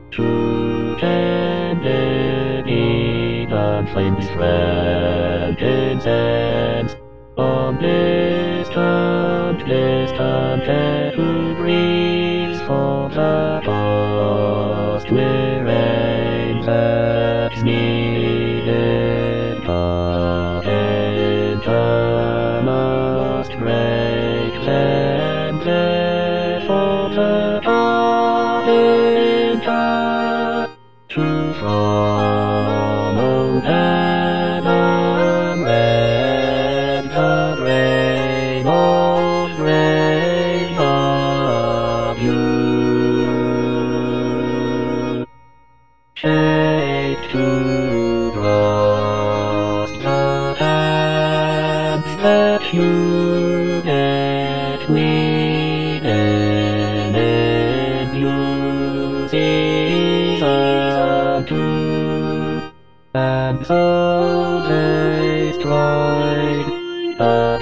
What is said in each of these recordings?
To tended on flames frankincense, on distant who breathes for the cost where that's needed, but enter must break and for the enter to from old Adam red the grain of you. Shake to trust the hands that you get within in you season two, and so they strike the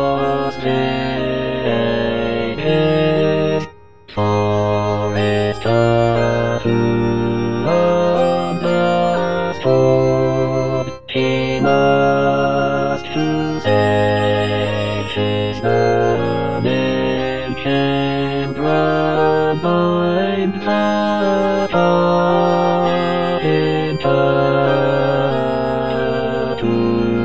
trusted forest who understood he must to save his burning can bind the into